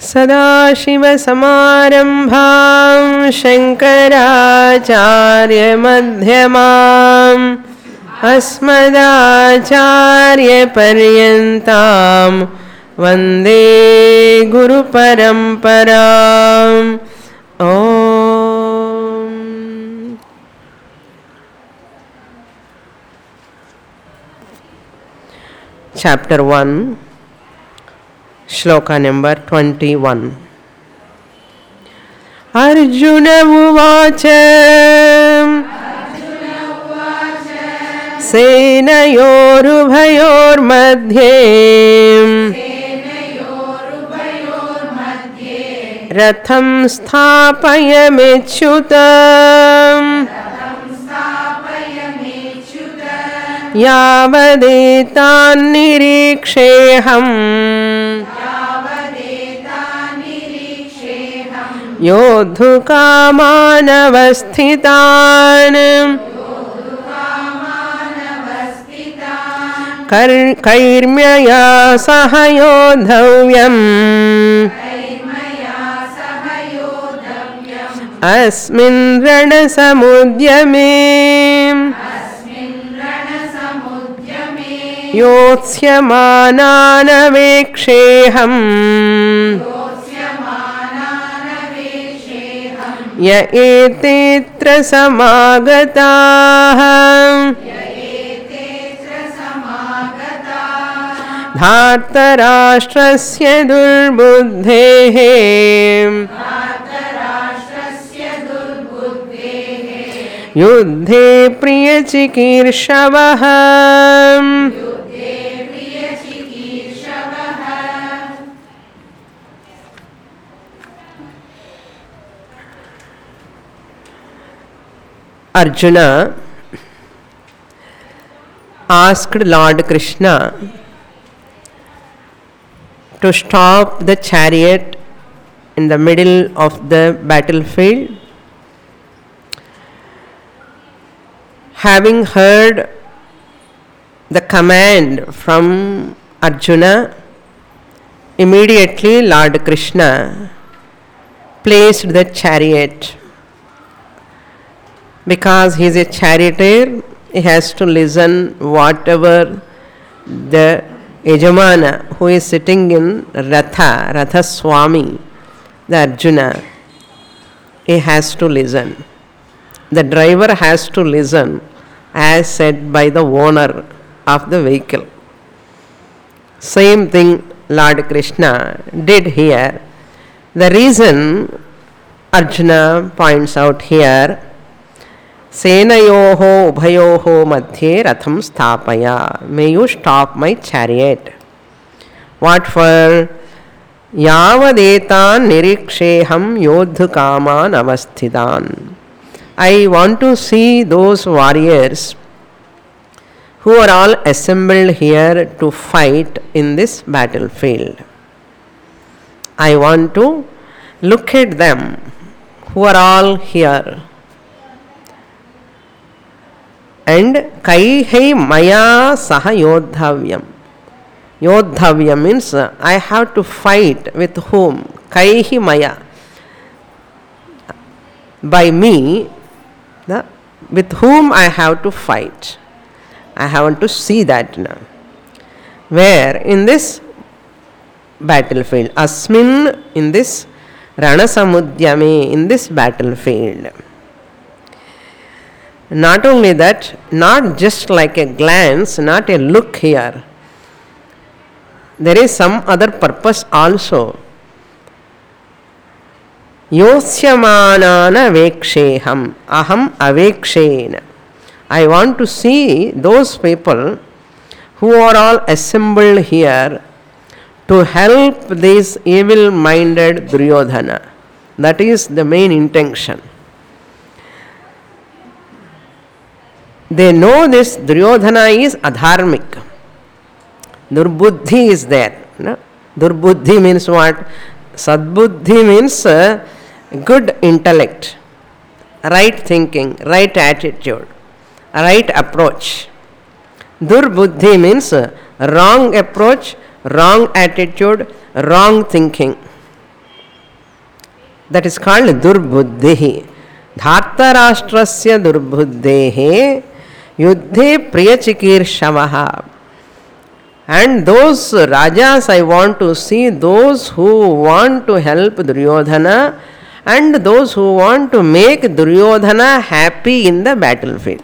सदाशिवसमारम्भां शङ्कराचार्यमध्यमाम् अस्मदाचार्यपर्यन्तां वन्दे गुरुपरम्पराम्. Om. Chapter 1, Shloka number 21. Arjuna uvacha Senayorubhayormadhye Ratham sthapayamechyutam Yavadetan niriksheham Yodhukamanavasthitan Kairmaya sahayodhavyam Asmin ranasamudyame Yotsyamanaanaveksheham Ya etetra samagataha Dhartarashtrasya durbuddhehe Yuddhe priyachikirshavaha Arjuna asked Lord Krishna to stop the chariot in the middle of the battlefield. Having heard the command from Arjuna, immediately Lord Krishna placed the chariot. Because he is a charioteer, he has to listen whatever the Yajamana who is sitting in Ratha Swami, the Arjuna, he has to listen. The driver has to listen as said by the owner of the vehicle. Same thing Lord Krishna did here. The reason Arjuna points out here, Senayoho ubhayoho madhye ratham sthapaya. May you stop my chariot. What for? Yavadetan niriksheham yodhukaman avasthitan. I want to see those warriors who are all assembled here to fight in this battlefield. I want to look at them who are all here. And Kaihai Maya Saha Yodhavyam. Yodhavyam means I have to fight with whom? Kaihi Maya. By me, with whom I have to fight. I want to see that now. Where? In this battlefield. Asmin, in this Ranasamudyame, in this battlefield. Not only that, not just like a glance, not a look here. There is some other purpose also. Yosyamanana veksheham aham avekshena. I want to see those people who are all assembled here to help this evil-minded Duryodhana. That is the main intention. They know this Duryodhana is adharmic. Durbuddhi is there. No? Durbuddhi means what? Sadbuddhi means good intellect, right thinking, right attitude, right approach. Durbuddhi means wrong approach, wrong attitude, wrong thinking. That is called durbuddhi. Dhartarashtrasya durbuddhehe yuddhe priyachikirshavah. And those rajas I want to see, those who want to help Duryodhana and those who want to make Duryodhana happy in the battlefield.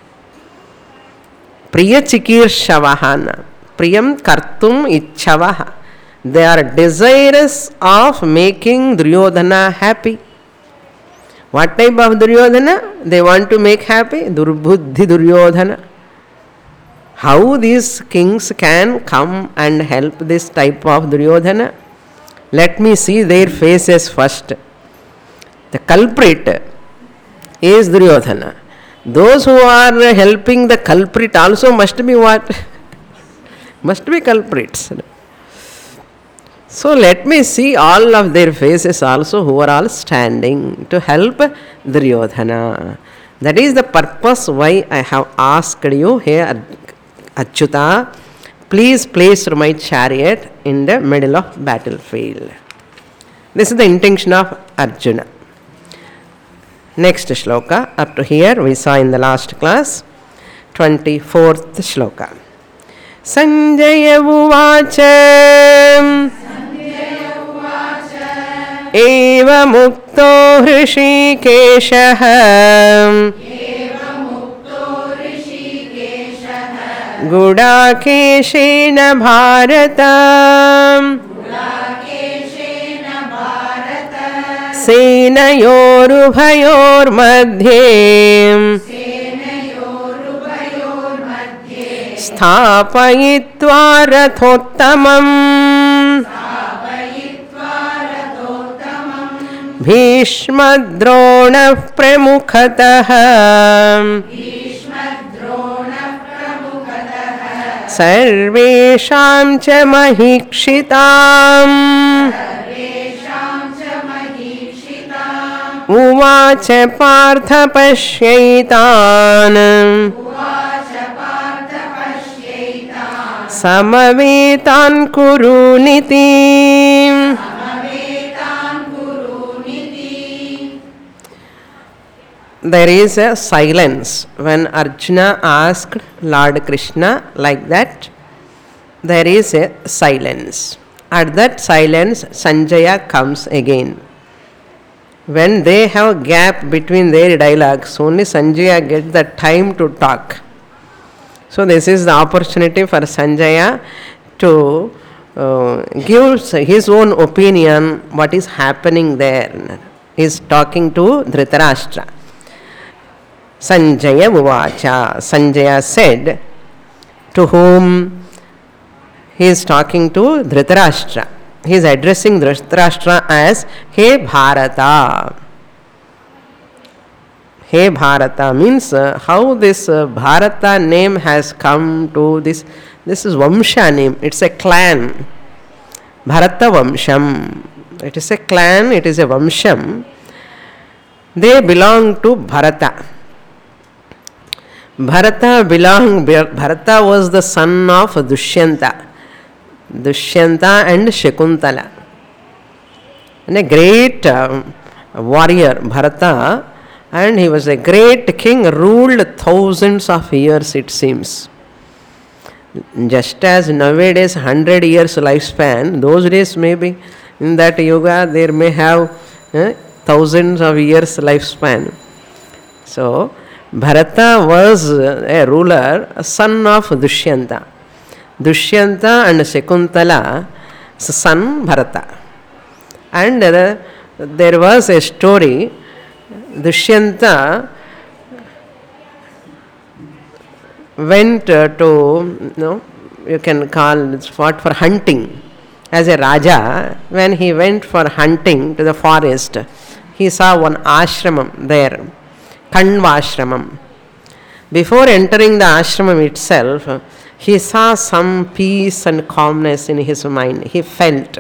Priyachikirshavahana. Priyam kartum ichchavaha. They are desirous of making Duryodhana happy. What type of Duryodhana they want to make happy? Durbuddhi Duryodhana. How these kings can come and help this type of Duryodhana? Let me see their faces first. The culprit is Duryodhana. Those who are helping the culprit also must be what? Must be culprits. So let me see all of their faces also who are all standing to help Duryodhana. That is the purpose why I have asked you here, Achyuta, please place my chariot in the middle of battlefield. This is the intention of Arjuna. Next shloka, up to here we saw in the last class, 24th shloka. Sanjaya uvacha eva mukto hrishikeshah Gudakeshena Bharata Senayorubhayor madhye Sthapayitva rathottamam Bhishmadrona pramukhatah सर्वेषां च महिक्षिताम् उवाच Partha पश्यैतान् समवेतान् कुरुनिति. There is a silence when Arjuna asked Lord Krishna like that. There is a silence. At that silence, Sanjaya comes again. When they have gap between their dialogues, only Sanjaya gets the time to talk. So this is the opportunity for Sanjaya to give his own opinion what is happening there. He is talking to Dhritarashtra. Sanjaya uvacha. Sanjaya said, to whom he is talking to Dhritarashtra. He is addressing Dhritarashtra as He Bharata. He Bharata means how this Bharata name has come to this. This is Vamsha name. It's a clan. Bharata Vamsham. It is a clan. It is a Vamsham. They belong to Bharata. Bharata was the son of Dushyanta and Shakuntala. And a great warrior, Bharata, and he was a great king, ruled thousands of years, it seems. Just as nowadays 100 years lifespan, those days maybe in that yuga there may have thousands of years lifespan. So, Bharata was a ruler, a son of Dushyanta. Dushyanta and Shakuntala, son Bharata. And there was a story, Dushyanta went to, you can call it what, for hunting. As a Raja, when he went for hunting to the forest, he saw one ashramam there. Kanva ashramam. Before entering the ashramam itself, he saw some peace and calmness in his mind. He felt.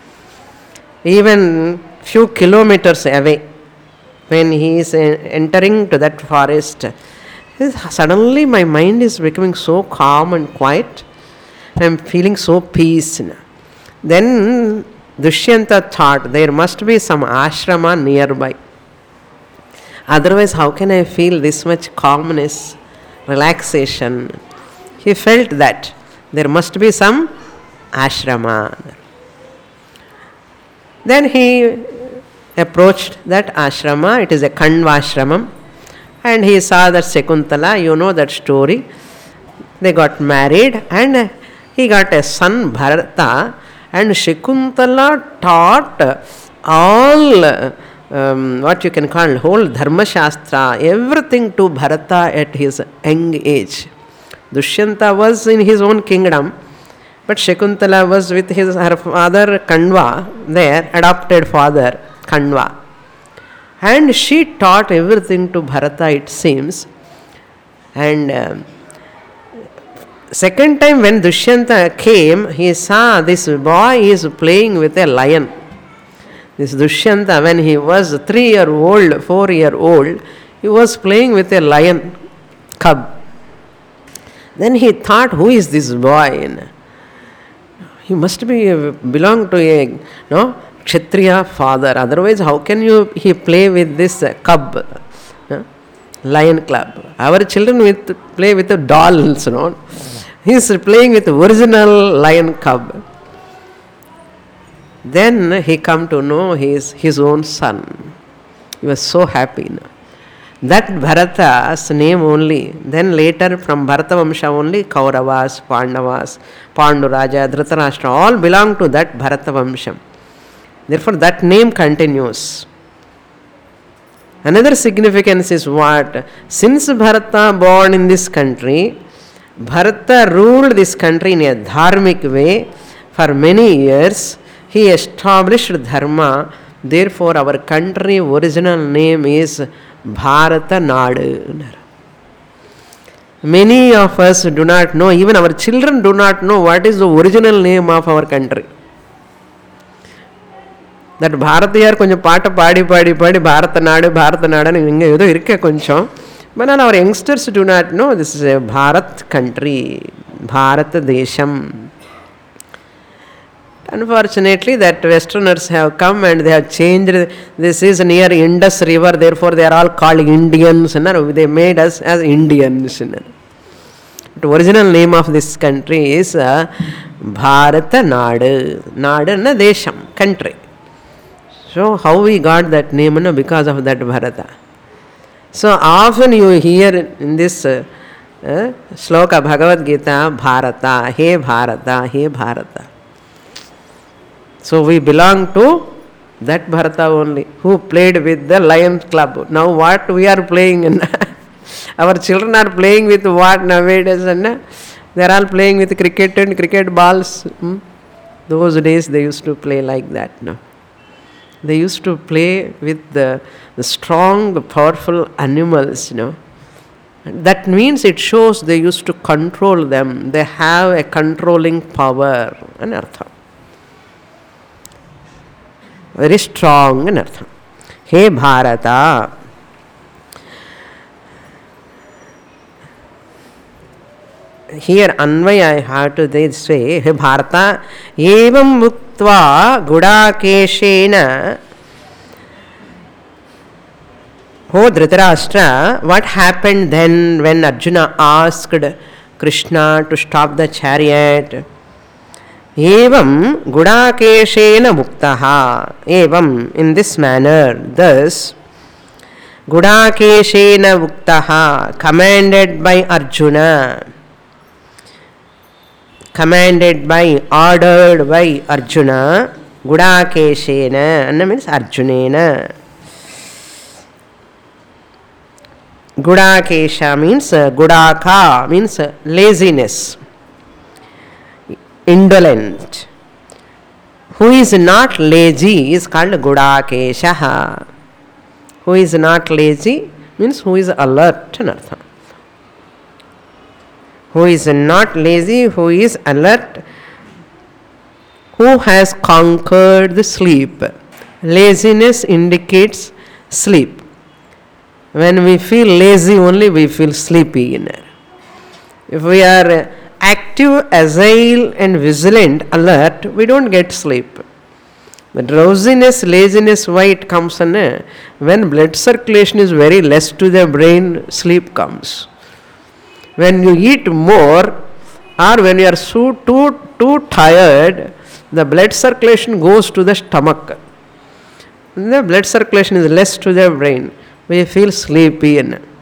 Even few kilometers away, when he is entering to that forest, suddenly my mind is becoming so calm and quiet. I am feeling so peace. Then Dushyanta thought there must be some ashrama nearby. Otherwise, how can I feel this much calmness, relaxation? He felt that there must be some ashrama. Then he approached that ashrama. It is a Khandva ashramam. And he saw that Shakuntala, you know that story. They got married and he got a son, Bharata. And Shakuntala taught all what you can call whole Dharma Shastra, everything to Bharata at his young age. Dushyanta was in his own kingdom, but Shakuntala was with her father Khandva, their adopted father Khandva. And she taught everything to Bharata, it seems. And second time when Dushyanta came, he saw this boy is playing with a lion. This Dushyanta, when he was 3-year-old, 4-year-old, he was playing with a lion cub. Then he thought, who is this boy? He must be belong to a Kshatriya father. Otherwise, how can he play with this cub, lion cub? Our children play with the dolls, He is playing with the original lion cub. Then he come to know he is his own son. He was so happy. That Bharata's name only. Then later from Bharata Vamsha only Kauravas, Pandavas, Panduraja, Dhritarashtra all belong to that Bharata Vamsham. Therefore that name continues. Another significance is what? Since Bharata born in this country, Bharata ruled this country in a dharmic way for many years. He established dharma. Therefore, our country original name is Bharata Nadu. Many of us do not know, even our children do not know what is the original name of our country. That Bharatiyar konjam paata paadi Bharata Nadu inga edo irukke koncham. But our youngsters do not know this is a Bharat country, Bharata Desham. Unfortunately, that Westerners have come and they have changed. This is near Indus River, therefore they are all called Indians. They made us as Indians. The original name of this country is Bharata Nadu. Nadu na Desham, country. So how we got that name? Because of that Bharata. So often you hear in this sloka Bhagavad Gita, Bharata, He Bharata, He Bharata. So we belong to that Bharata only, who played with the lion club. Now what we are playing? Our children are playing with what nowadays? They are all playing with cricket and cricket balls. Those days they used to play like that. No? They used to play with the strong, powerful animals. That means it shows they used to control them. They have a controlling power. Anartha. Very strong in artham. He Bharata. Here Anvaya I have to this way. He Bharata. Evam Muktva Gudakeshena. Oh Dhritarashtra, what happened then when Arjuna asked Krishna to stop the chariot? Evam Gudakeshena Muktaha. Evam, in this manner, thus, Gudakeshena Muktaha, commanded by Arjuna, ordered by Arjuna, Gudakeshena, Anna means Arjunena. Gudakesha means Gudaka, means laziness. Indolent. Who is not lazy is called Gudakeshaha. Who is not lazy means who is alert. Who is not lazy, who is alert, who has conquered the sleep. Laziness indicates sleep. When we feel lazy only, we feel sleepy. If we are active, agile and vigilant, alert, we don't get sleep. The drowsiness, laziness, why it comes? When blood circulation is very less to the brain, sleep comes. When you eat more, or when you are too tired, the blood circulation goes to the stomach. The blood circulation is less to the brain. We feel sleepy.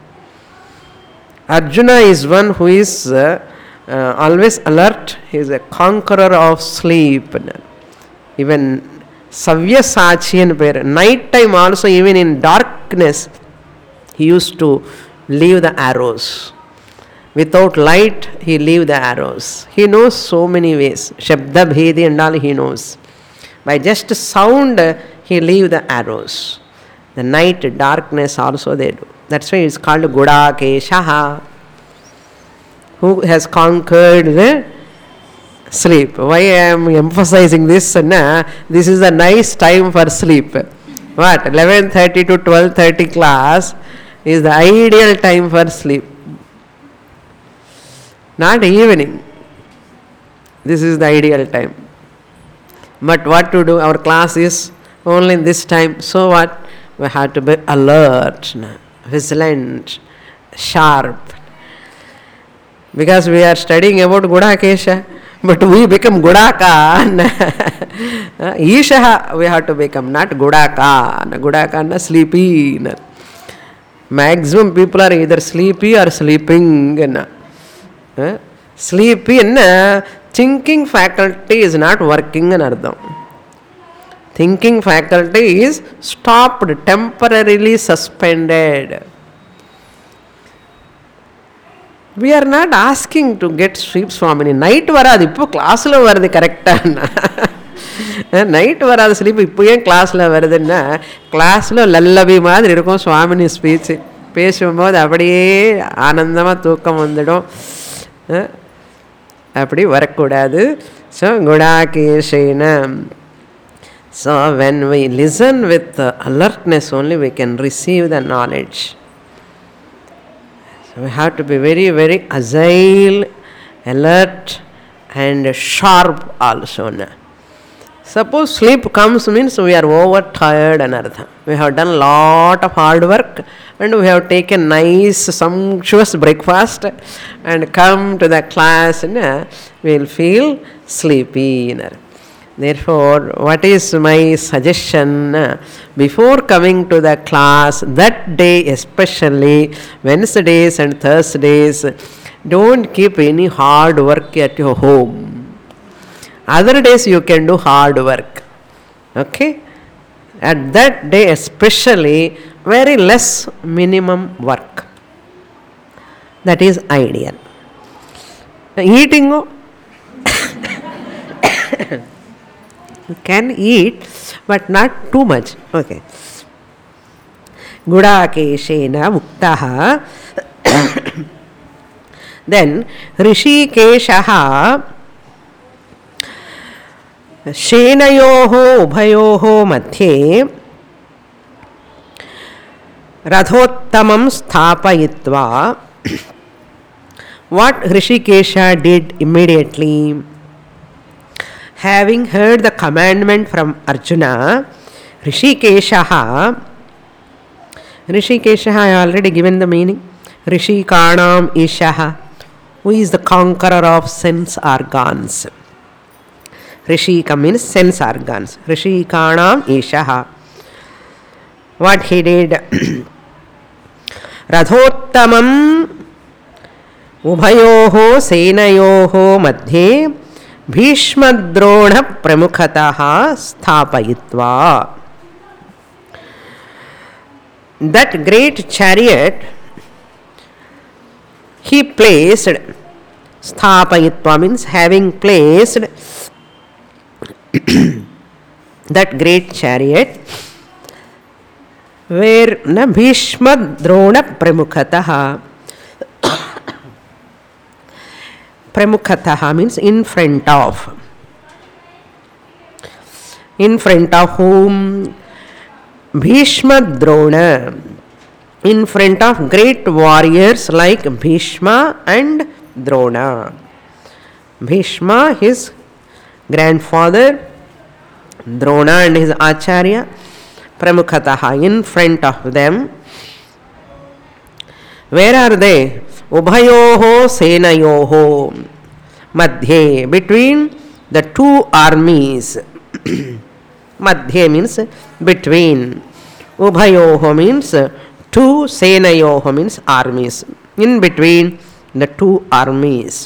Arjuna is one who is always alert. He is a conqueror of sleep. Even Savyasachi and prayer. Night time also, even in darkness, he used to leave the arrows. Without light, he leave the arrows. He knows so many ways. Shabda bhedi and all he knows. By just sound, he leave the arrows. The night darkness also they do. That's why it's called Gudakeshaha, who has conquered the sleep. Why I am emphasizing this? This is a nice time for sleep. What? 11:30 to 12:30 class is the ideal time for sleep. Not evening. This is the ideal time. But what to do? Our class is only in this time. So what? We have to be alert, vigilant, sharp. Because we are studying about Gudakesha, but we become Gudaka. Ishaha we have to become, not Gudaka. Gudaka sleepy. Maximum people are either sleepy or sleeping. Sleepy thinking faculty is not working in Ardham. Thinking faculty is stopped, temporarily suspended. We are not asking to get sleep, Swamini. Night varadi, ippo class lo varadi correcta. Night varadi sleep, ippo yen class lo varudna. Class lo lullaby maadhiri irukum Swamini speech. பேசும்போது அப்படியே ஆனந்தமாக தூக்கம் வந்துடும். அப்படி வரக்கூடாது. So குடாகேஷேன. So when we listen with alertness only, we can receive the knowledge. So we have to be very, very agile, alert and sharp also. Suppose sleep comes means we are overtired and artha. We have done lot of hard work and we have taken nice sumptuous breakfast and come to the class and we will feel sleepy. Therefore, what is my suggestion? Before coming to the class, that day especially, Wednesdays and Thursdays, don't keep any hard work at your home. Other days you can do hard work. Okay? At that day especially, very less minimum work. That is ideal. Eating, you can eat, but not too much. Okay. Gudakeshena muktaha. Then Rishikeshaha शेनयोः उभयोः मध्ये रथोत्तमं स्थापयित्वा. What Hrishikesha did immediately, having heard the commandment from Arjuna, Hrishikesha, I already given the meaning. Rishikanam Ishaha, who is the conqueror of sense organs. Rishika means sense organs. Rishikanam Ishaha. What he did? Radhottamam Ubhayoho Senayoho Madhye Bhishmadrona Pramukhataha Sthapayitva. That great chariot he placed, Sthapayitva means having placed that great chariot where Bhishma Drona Pramukhataha. Pramukhataha means in front of. In front of whom? Bhishma Drona. In front of great warriors like Bhishma and Drona. Bhishma, his grandfather, Drona and his Acharya, Pramukhataha, in front of them. Where are they? Ubhayoho Senayoho, Madhye, between the two armies. Madhye means between. Ubhayoho means two, Senayoho means armies. In between the two armies.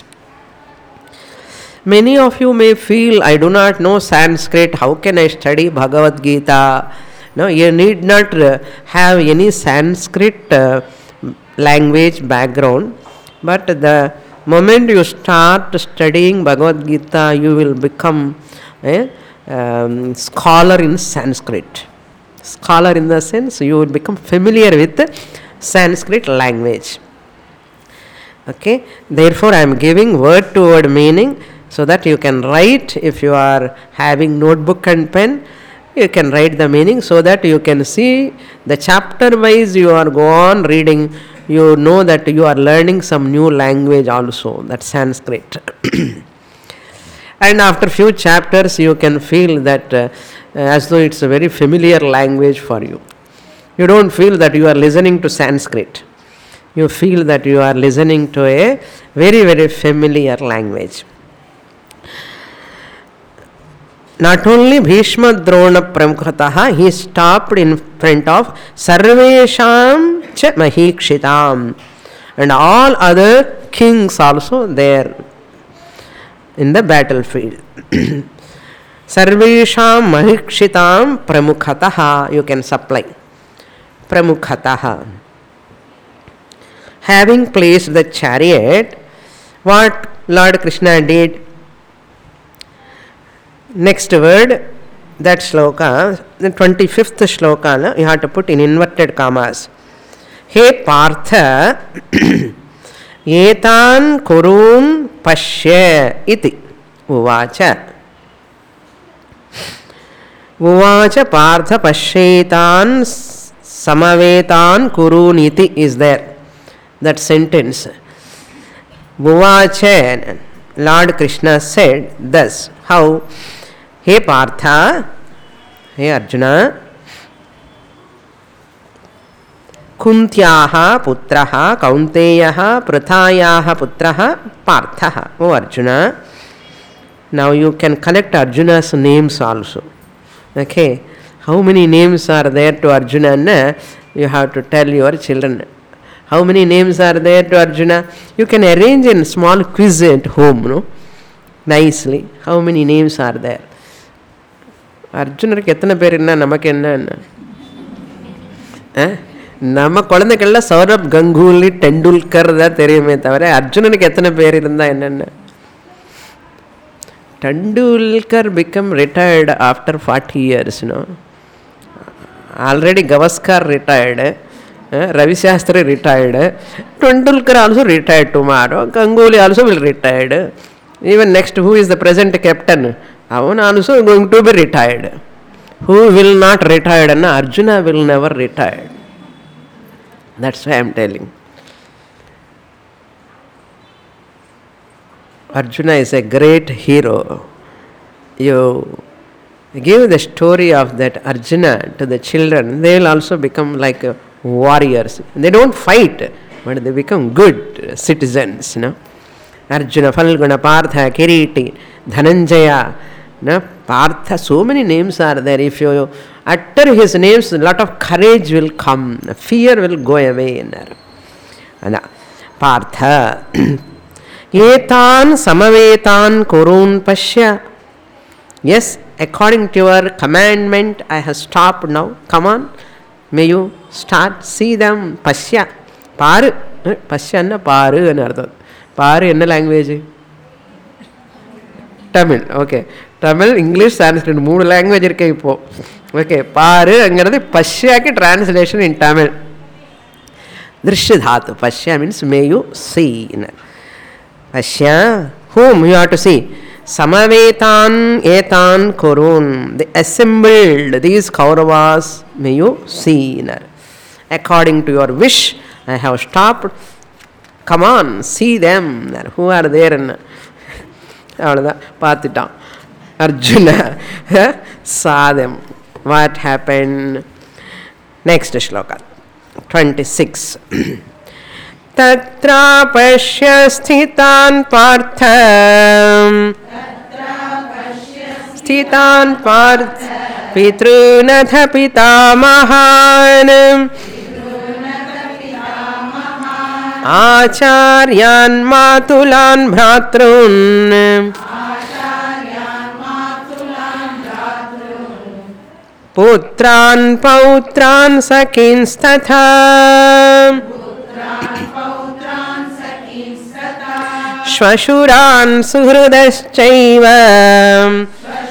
Many of you may feel, I do not know Sanskrit, how can I study Bhagavad Gita? No, you need not have any Sanskrit language background, but the moment you start studying Bhagavad Gita, you will become a scholar in Sanskrit. Scholar in the sense you will become familiar with the Sanskrit language. Okay, therefore I am giving word to word meaning, so that you can write. If you are having notebook and pen, you can write the meaning, so that you can see the chapter wise you are go on reading. You know that you are learning some new language also, that Sanskrit. And after few chapters you can feel that as though it's a very familiar language for you. You don't feel that you are listening to Sanskrit. You feel that you are listening to a very, very familiar language. Not only Bhishma Drona Pramukhataha, he stopped in front of Sarvesham cha Mahikshitam, and all other kings also there in the battlefield. Sarvesham Mahikshitam Pramukhataha, you can supply. Pramukhataha. Having placed the chariot, what Lord Krishna did? Next word, that shloka, the 25th shloka, you have to put in inverted commas. He Partha, etan kurun pashya iti uvacha. Uvacha Partha pashyetan samavetan kurun iti is there. That sentence. Uvacha, Lord Krishna said thus. How? He Partha, he Arjuna, Kuntyaha putraha Kaunteyaha Prathayaha putraha Parthaha. O Arjuna, now you can collect Arjuna's names also. Okay, how many names are there to Arjuna? You have to tell your children. How many names are there to Arjuna? You can arrange a small quiz at home, no? Nicely. How many names are there? அர்ஜுனருக்கு எத்தனை பேர் என்ன நமக்கு என்ன நம்ம குழந்தைகள்லாம் சௌரப் கங்குலி டெண்டுல்கர் தான் தெரியுமே தவிர அர்ஜுனனுக்கு எத்தனை பேர் இருந்தால் என்னென்ன. Tendulkar became retired after 40 years, Already Gavaskar retired, Ravi Shastri retired, Tendulkar also retired tomorrow, Ganguly also will retire. Even next, who is the present captain? Avan also going to be retired. Who will not retire? Arjuna will never retire. That's why I am telling. Arjuna is a great hero. You give the story of that Arjuna to the children, they will also become like warriors. They don't fight, but they become good citizens. Arjuna, Falguna, Partha, Kiriti, Dhananjaya, Partha, so many names are there. If you utter his names, a lot of courage will come, fear will go away. Partha, Etan Samavetan Kurun Pashya. Yes, according to your commandment, I have stopped now. Come on, may you start, see them. Pashya. Paru. Pashya na paru anardha. Paru enna language? Tamil. Okay. Tamil, English, Sanskrit, mood language irke ipo. Okay. Paru angaradhu Pashya ki translation in Tamil. Drishya dhatu. Pashya means may you see. Pashya, whom you have to see? Samavetan etan kurun. They assembled these Kauravas, may you see. According to your wish, I have stopped. Come on, see them. Who are there? Arjuna, saw them. What happened? Next shloka, 26. Tatra pashya sthitan partha pitrunatha pitamahan acharyan matulan bhratrun putran pautran sakinstatha shvashuran suhrudaschaiva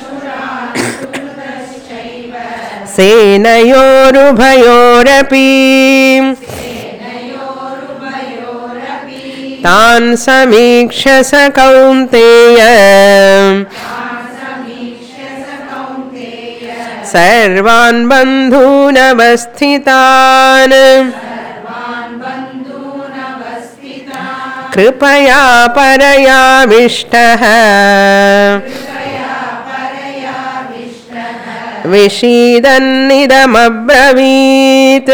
senayorubhayorapi tan samikshya sa kaunteya sarvan bandhunavasthitan कृपया परयाविष्टः विषीदन्निदमब्रवीत्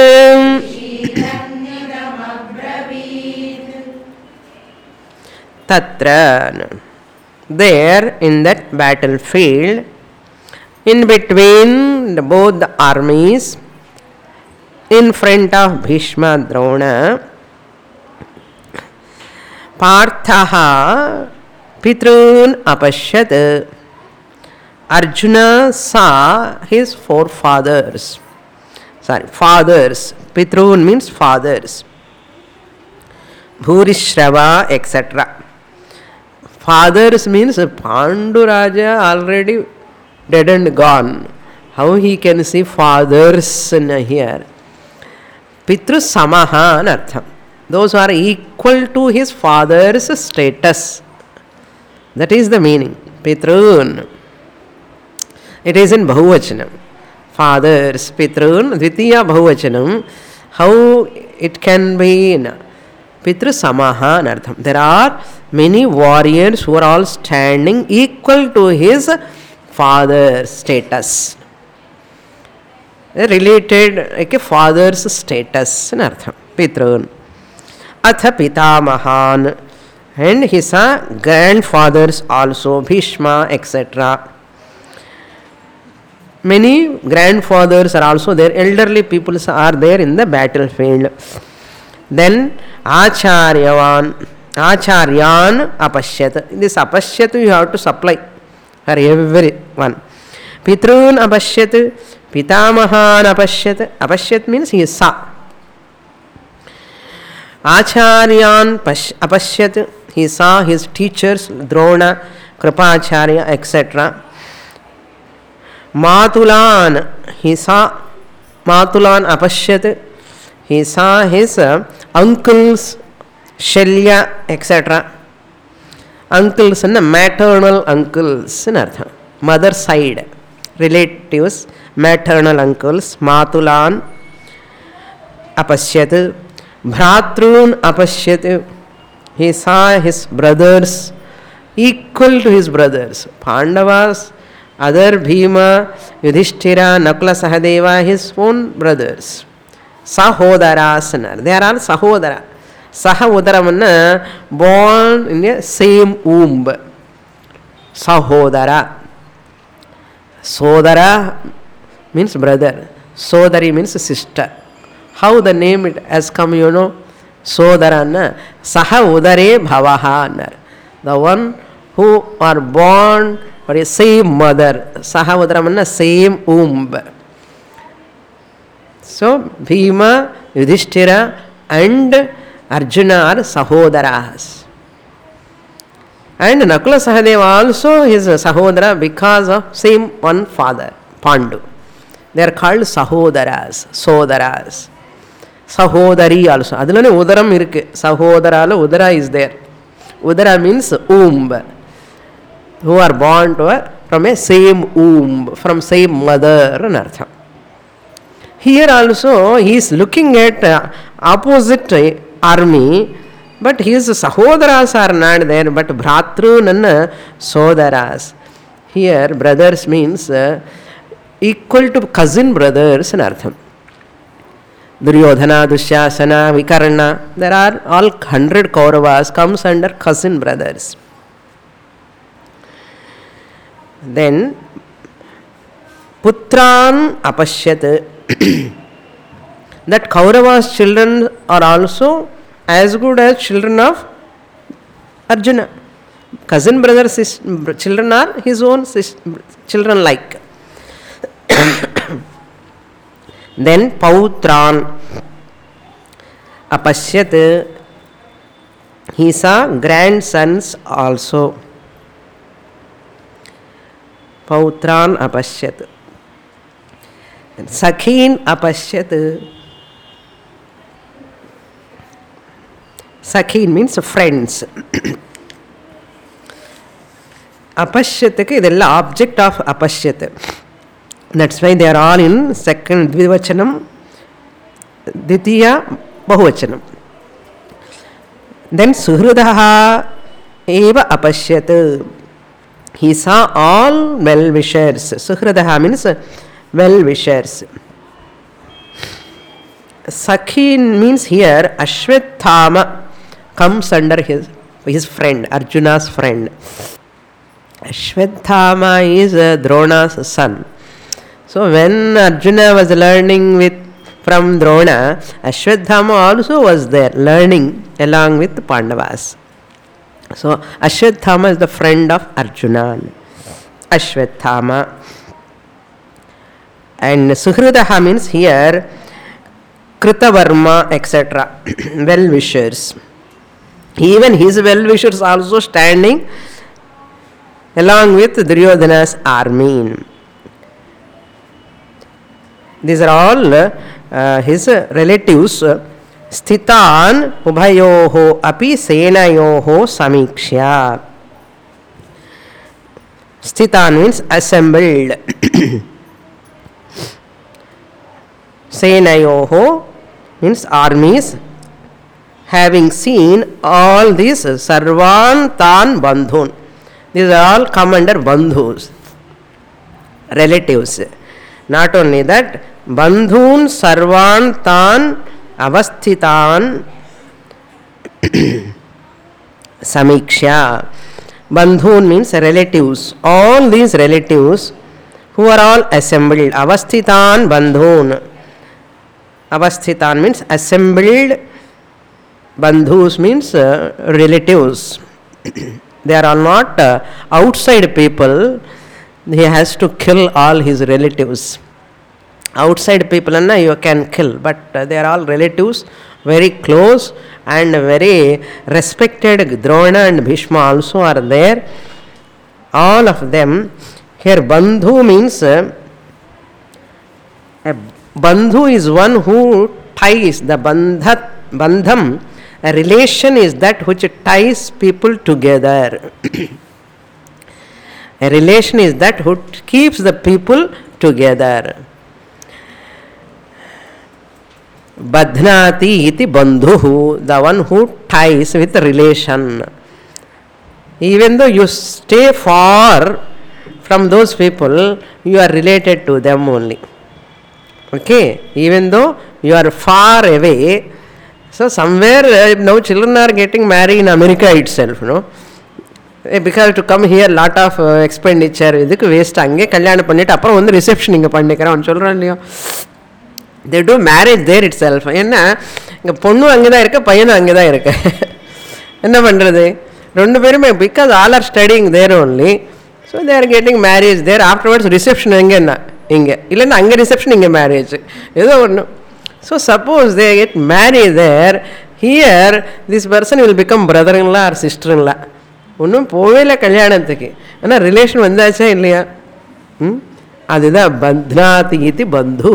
तत्र, there in that battlefield, in between both the armies, in front of Bhishma Drona, Parthaha Pitrun Apashyat. Arjuna saw his forefathers. Fathers. Pitrun means fathers. Bhurishrava, etc. Fathers means Pandu Raja already dead and gone. How he can see fathers in here? Pitru Samaha anartham. Those who are equal to his father's status. That is the meaning. Pitrun. It is in Bahuvachanam. Fathers, Pitrun, Dvitiya Bahuvachanam. How it can be in Pitru Samaha anartham. There are many warriors who are all standing equal to his father's status. Related like a father's status anartham. Pitrun. Atha Pitamahan, and his grandfathers also, Bhishma, etc. Many grandfathers are also there, elderly people are there in the battlefield. Then Acharyan Apashyat. This Apashyat you have to supply for everyone. Pitrun Apashyat, Pitamahan Apashyat. Apashyat means he saw. Acharyan Apashyat, he saw his teachers, Drona, Kripacharya, etc. Matulan, he saw Matulan Apashyat, he saw his uncles, Shalya, etc. Uncles and maternal uncles in artha. Mother side, relatives, maternal uncles, Matulan Apashyat. Bhratrun Apashyat, he saw his brothers equal to his brothers. Pandavas, other Bhima, Yudhishthira, Nakula, Sahadeva, his own brothers. Sahodaras, they are all Sahodara. Sahodaramana, born in the same womb. Sahodara. Sodara means brother. Sodari means sister. How the name it has come, you know? Sodarana. Saha udare bhavaha. The one who are born for a same mother. Saha udaramana, same womb. So, Bhima, Yudhishthira and Arjuna are Sahodaras. And Nakula Sahadeva also is a Sahodara because of same one father, Pandu. They are called Sahodaras, Sodaras. Sahodari also. Adilane Udaram irukku. Sahodarala Udara is there. Udara means womb. Who are born from a same womb, from same mother. Here also he is looking at opposite army, but his Sahodaras are not there, but Bhratrun and Sodaras. Here brothers means equal to cousin brothers in Artham. Duryodhana, Dushasana, Vikarna, there are all 100 Kauravas comes under cousin brothers. Then Putran Apashyat, that Kauravas' children are also as good as children of Arjuna. Cousin brothers' children are his own children like. Then Pautran Apashyat, he saw grandsons also. Pautran Apashyat. Sakhin Apashyat. Sakhin means friends. Apashyatake is the object of Apashyat. That's why they are all in second Dvivachanam, Ditiya Bahuvachanam. Then Suhrudaha Eva Apashyat. He saw all well-wishers. Suhrudaha means well-wishers. Sakhin means here Ashwathama comes under his friend, Arjuna's friend. Ashwathama is Drona's son. So when Arjuna was learning from Drona, Ashwathama also was there learning along with Pandavas. So Ashwathama is the friend of Arjuna. Ashwathama. And Suhrudaha means here Kritavarma, etc. well-wishers. Even his well-wishers also standing along with Duryodhana's army. These are all his relatives. Sthitan ubhayoho api senayoho samikshya. Sthitan means assembled. Senayoho means armies. Having seen all these sarvan tan bandhun. These are all come under bandhus, relatives. Not only that, bandhun sarvan tan avasthitan samikshya. Bandhun means relatives. All these relatives who are all assembled. Avasthitan bandhun. Avasthitan means assembled. Bandhus means relatives. They are all not outside people. He has to kill all his relatives. Outside people you can kill, but they are all relatives, very close and very respected. Drona and Bhishma also are there. All of them. Here Bandhu means a Bandhu is one who ties the bandham. A relation is that which ties people together. A relation is that which keeps the people together. Badhnati iti bandhuhu, the one who ties with relation. Even though you stay far from those people, you are related to them only. Okay? Even though you are far away, so somewhere now children are getting married in America itself, no? Because to come here lot of expenditure, idukku waste ange kalyanam pannittu appo vandu reception inga pannikran solran illiyo. They do marriage there itself. Enna inga ponnu ange da irukka paiyanu ange da irukka. Enna pandrathu? Rendu perume because all are studying there only. So they are getting married there. Afterwards reception enga enna inga illana ange reception inga marriage edo onnu. So suppose they get married there, here this person will become brother-in-law or sister-in-law. ஒன்றும் போவேல கல்யாணத்துக்கு, ஆனால் relation வந்தாச்சா இல்லையா? அதுதான் பத்னாதி இது பந்து.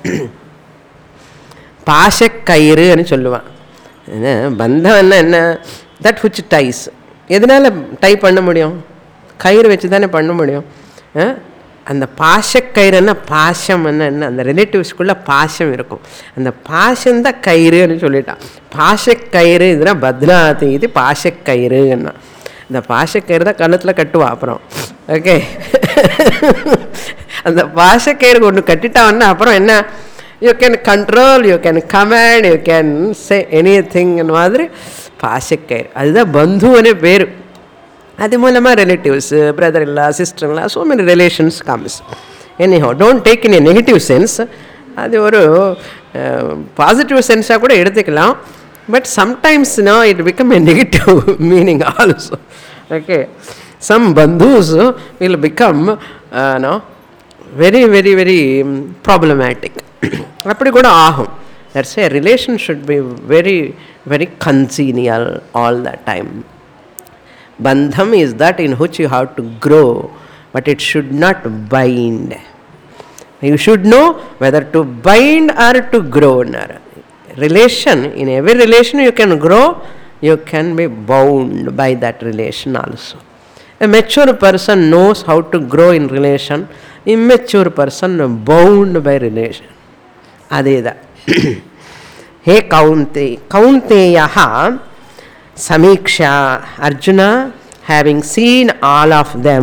பாசக்கயிறுன்னு சொல்லுவான். பந்தம் என்ன? That which ties. எதனால் டை பண்ண முடியும்? கயிறு வச்சு தானே பண்ண முடியும். அந்த பாசக்கயிறுன்னா பாசம் என்ன? அந்த ரிலேட்டிவ்ஸ்குள்ளே பாசம் இருக்கும். அந்த பாசம்தான் கயிறுன்னு சொல்லிட்டான். பாசக்கயிறு இதுதான் பத்னாதி இது பாசக்கயிறுன்னா. இந்த பாசக்கயிறு தான் கழுத்தில் கட்டுவா அப்புறம். ஓகே, அந்த பாஷக்கயிறு கொண்டு கட்டிட்டான்னா அப்புறம் என்ன, you can control, you can command, you can say anything மாதிரி பாஷக்கயிறு. அதுதான் பந்துவனே பேர். அது மூலமாக ரிலேட்டிவ்ஸு, பிரதர் இல்லா, சிஸ்டர் இல்லா, so many relations comes. Anyhow don't take in a negative sense. அது ஒரு பாசிட்டிவ் சென்ஸாக கூட எடுத்துக்கலாம். But sometimes it become a negative meaning also. Okay, some பந்தூஸ் will become very very very problematic. அப்படி கூட ஆகும். That's a relation should be very very congenial all the time. Bandham is that in which you have to grow, but it should not bind. You should know whether to bind or to grow. Relation, in every relation you can grow, you can be bound by that relation also. A mature person knows how to grow in relation. Immature person bound by relation. Adeda. He Kaunteyaha Samiksha, Arjuna, having seen all of them,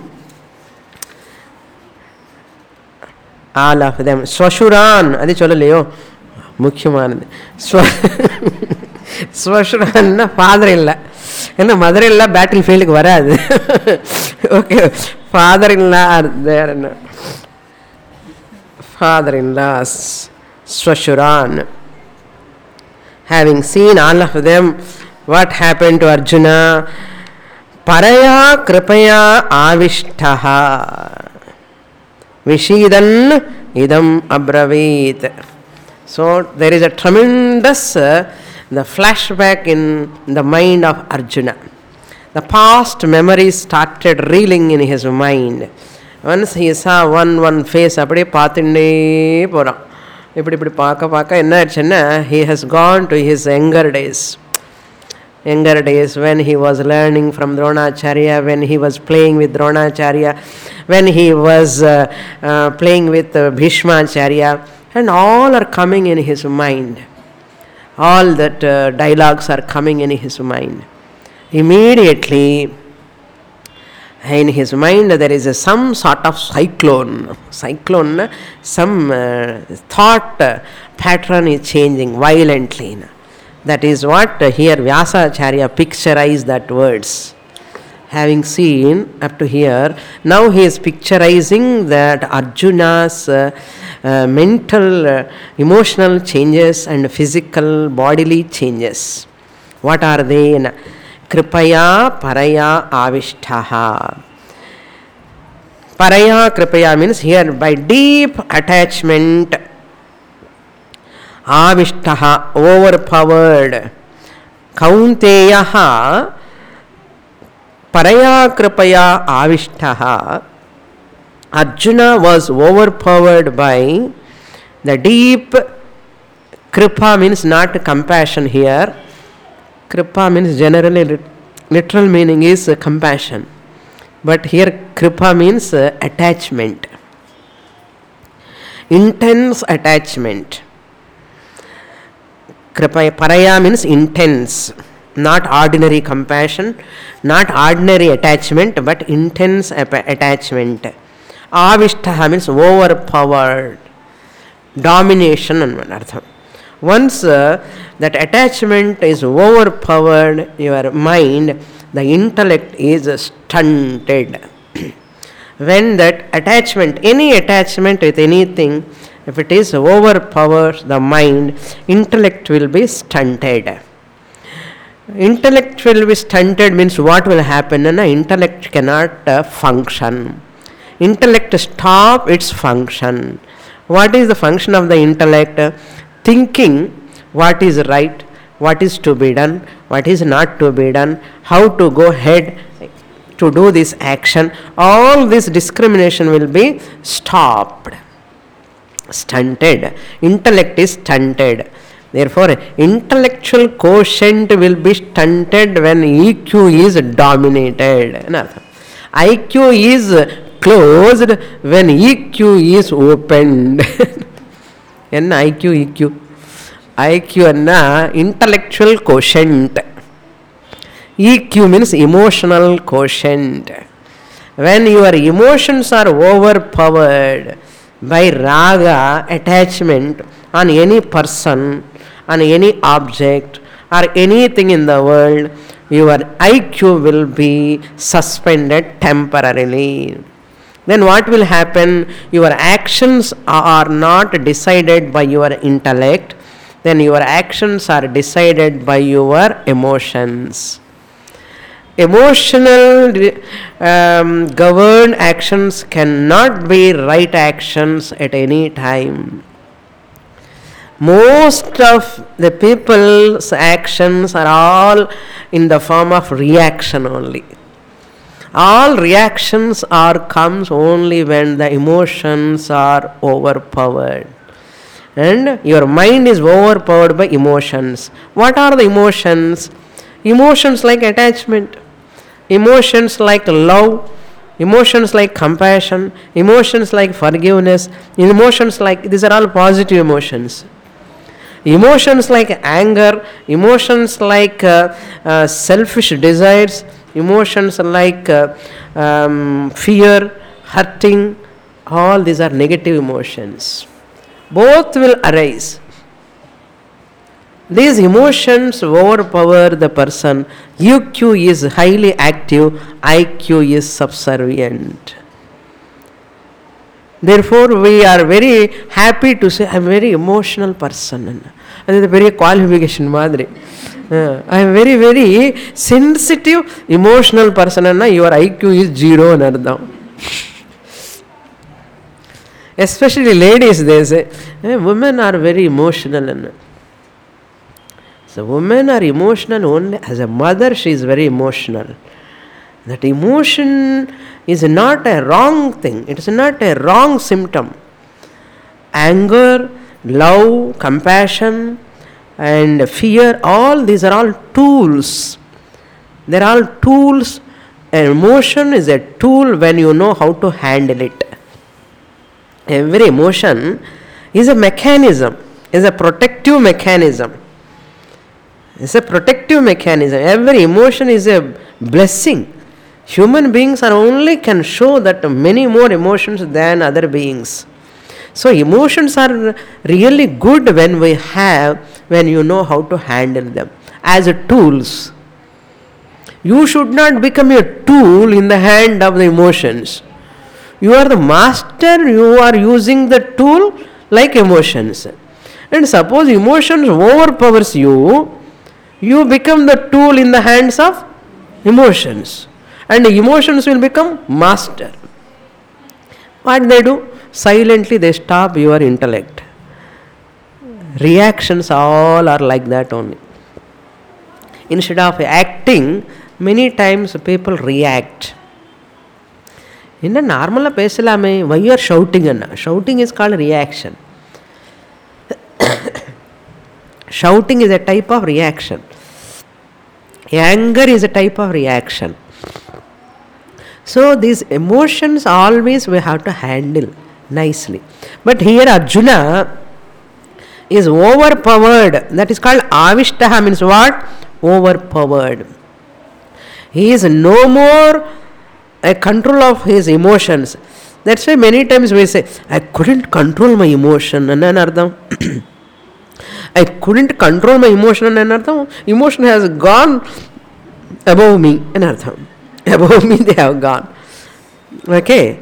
Swashuran, adi sollaleyo, mukhyamanadu. Swashuran na father illa, enna mother illa battle field ku varadu. Okay, father illa are there. Father illa Swashuran, having seen all of them, what happened to Arjuna? Paraya kripaya avishtaha vishidan idam abravit. So there is a tremendous the flashback in the mind of Arjuna. The past memories started reeling in his mind. Once he saw one face, அப்படியே பார்த்துட்டே போகிறான். இப்படி பார்க்க என்ன ஆச்சுன்னா, he has gone to his younger days, when he was learning from Dronacharya, when he was playing with Dronacharya, when he was playing with Bhishmacharya, and all are coming in his mind. All that dialogues are coming in his mind. Immediately in his mind there is some sort of cyclone, some thought pattern is changing violently. That is what here Vyasacharya picturized that words. Having seen up to here, now he is picturizing that Arjuna's mental, emotional changes and physical, bodily changes. What are they? Kripaya paraya avishtaha. Paraya kripaya means here by deep attachment. Avishtaha, overpowered. Kaunteyaha paraya kripaya avishtaha. Arjuna was overpowered by the deep. Kripa means not compassion here. Kripa means generally literal meaning is compassion, but here kripa means attachment, intense attachment. Kripa paraya means intense, not ordinary compassion, not ordinary attachment, but intense attachment. Avishtaha means overpowered, domination and artham. Once that attachment is overpowered your mind, the intellect is stunted. When that attachment, any attachment with anything, if it is overpowers the mind, intellect will be stunted. Intellect will be stunted means what will happen? Intellect cannot function. Intellect stop its function. What is the function of the intellect? Thinking what is right, what is to be done, what is not to be done, how to go ahead to do this action. All this discrimination will be stopped, stunted. Intellect is stunted. Therefore, intellectual quotient will be stunted when EQ is dominated. IQ is closed when EQ is opened. என்ன IQ EQ? IQ Anna intellectual quotient. EQ means emotional quotient. When your emotions are overpowered by raga, attachment on any person, on any object, or anything in the world, your IQ will be suspended temporarily. Then what will happen? Your actions are not decided by your intellect, then your actions are decided by your emotions. Emotional governed actions cannot be right actions at any time. Most of the people's actions are all in the form of reaction only. All reactions comes only when the emotions are overpowered. And your mind is overpowered by emotions. What are the emotions? Emotions like attachment, emotions like love, emotions like compassion, emotions like forgiveness, emotions like, these are all positive emotions. Emotions like anger, emotions like selfish desires, emotions like fear, hurting, all these are negative emotions. Both will arise. These emotions overpower the person. EQ is highly active, IQ is subservient. Therefore, we are very happy to say, I am a very emotional person. That is a very qualification. I am very, very sensitive, emotional person. Your IQ is 0. Especially ladies, they say, women are very emotional. So women are emotional only. As a mother, she is very emotional. That emotion is not a wrong thing. It is not a wrong symptom. Anger, love, compassion, and fear, all these are all tools. They are all tools. An emotion is a tool when you know how to handle it. Every emotion is a mechanism, is a protective mechanism. It's a protective mechanism. Every emotion is a blessing. Human beings are only can show that many more emotions than other beings. So emotions are really good when you know how to handle them as tools. You should not become a tool in the hand of the emotions. You are the master, you are using the tool like emotions. And suppose emotions overpowers you, you become the tool in the hands of emotions. And the emotions will become master. What they do? Silently they stop your intellect. Reactions all are like that only. Instead of acting, many times people react. In a normal pesalame, why you are shouting? Shouting is called reaction. Shouting is a type of reaction. Anger is a type of reaction. So these emotions always we have to handle nicely. But here Arjuna is overpowered. That is called avishtaha, means what? Overpowered. He is no more a control of his emotions. That's why many times we say, I couldn't control my emotion. I couldn't control my emotion. Emotion has gone above me. Above me they have gone. Okay.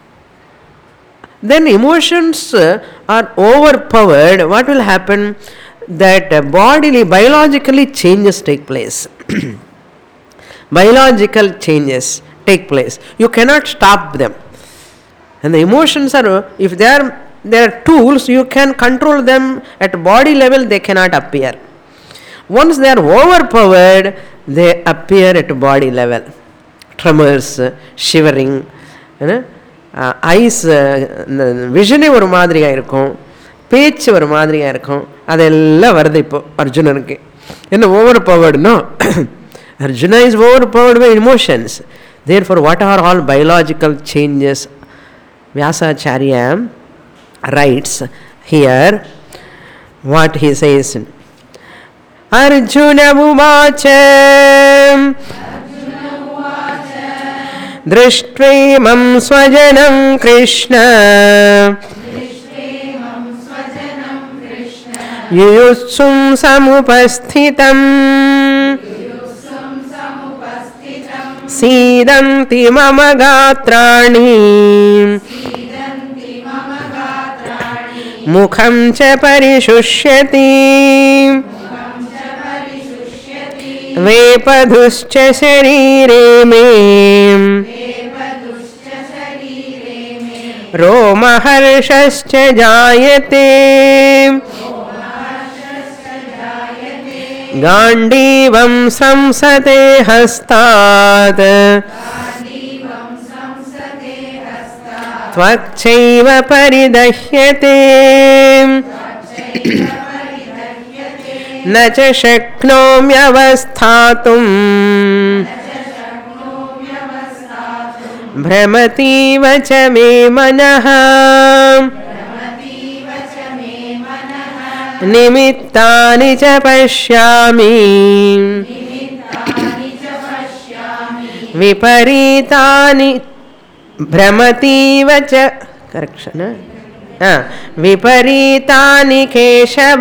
Then emotions are overpowered. What will happen? That biologically changes take place. Biological changes take place. You cannot stop them. And the emotions are, if they are tools, you can control them at body level, they cannot appear. Once they are overpowered, they appear at body level. Tremors, shivering, eyes, vision ஒரு மாதிரியா இருக்கும், பேச்சு ஒரு மாதிரியா இருக்கும். அதெல்லாம் வருது இப்போ அர்ஜுனனுக்கு. என்ன overpowered? No. Arjuna is overpowered by emotions. Therefore, what are all biological changes? Vyasacharya writes here what he says. Arjuna uvacha दृष्ट्वेमं स्वजनं कृष्ण युयुत्सुं समुपस्थितम् सीदन्ति मम गात्राणि मुखं च परिशुष्यति वेपधुश्च शरीरे मे रोमहर्षश्च जायते गाण्डीवं संसते हस्तात् त्वच्चैव परिदह्यते न च शक्नोम्यवस्थातुम् भ्रमतीव च मे मनः निमित्तानि च पश्यामि विपरीतानि भ्रमतीव च करेक्शन विपरीतानि केशव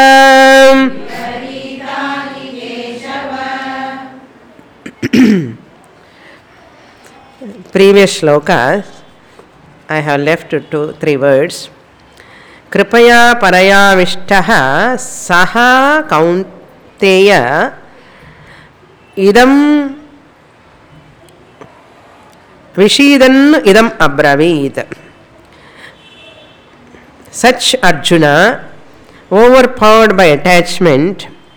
previous shloka I have left 2-3 words. कृपया परयाविष्टः सः कौन्तेय इदं विषीदन् इदम् अब्रवीत्. Such Arjuna, overpowered by attachment,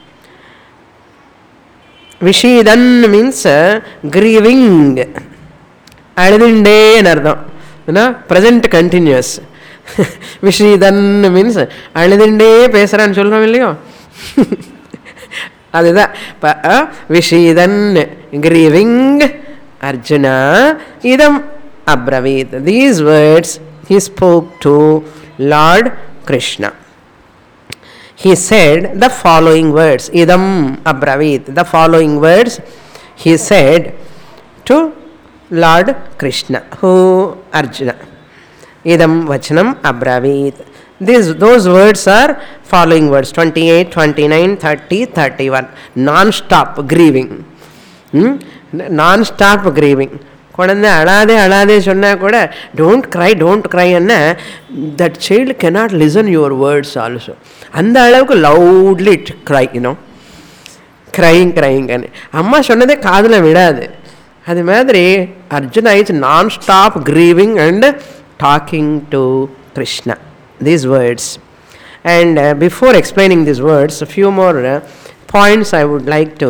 Vishidan means grieving. Alidinde enardam. Present continuous. Vishidan means alidinde pesaran solram illiyo. Adida Vishidan grieving Arjuna idam abravit. These words he spoke to Lord Krishna. He said the following words. Idam abravit. The following words he said to Lord Krishna, who Arjuna. Idam vachanam abravit. Those words are following words 28, 29, 30, 31. Non-stop grieving. Non-stop grieving. குழந்தை அழாதே அழாதே சொன்னால் கூட don't cry என்ன that child cannot listen your words also. அந்த அளவுக்கு loudly cry crying அம்மா சொன்னதே காதில் விடாது. அது மாதிரி Arjuna is non stop grieving and talking to Krishna these words. And before explaining these words a few more points I would like to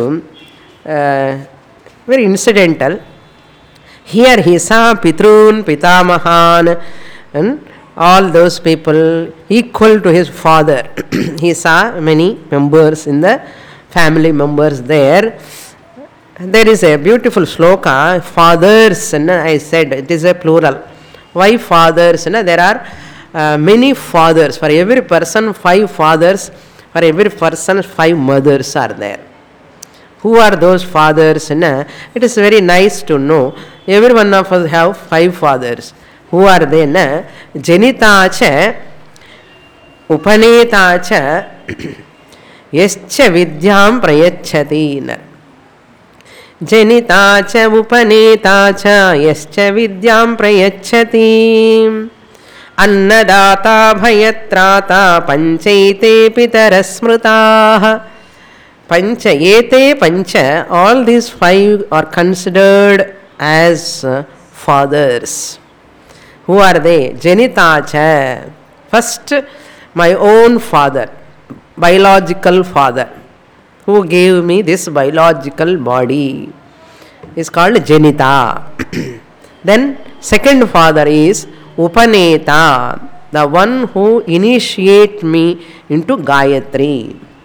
very incidental. Here he saw Pitrun, Pitamahan and all those people equal to his father. He saw many members in the family members there. There is a beautiful sloka, fathers, and I said it is a plural. Why fathers? There are many fathers. For every person 5 fathers, for every person 5 mothers are there. Who are those fathers? It is very nice to know. Every one of us have 5 fathers. Who are they? Janitacha, Upanetacha, Yascha Vidyam Prayachati. Janitacha, Upanetacha, Yascha Vidyam Prayachati. Annadata Bhayatrata Panchaite Pitarasmritaha. Pancha, ete pancha, all these 5 are considered as fathers. Who are they? Janitacha. First, my own father, biological father, who gave me this biological body, is called Janita. Then, second father is Upaneta, the one who initiate me into Gayatri.